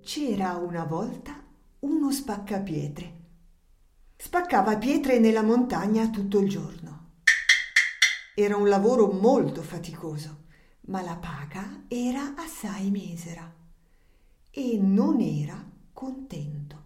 C'era una volta uno spaccapietre. Spaccava pietre nella montagna tutto il giorno. Era un lavoro molto faticoso, ma la paga era assai misera e non era contento.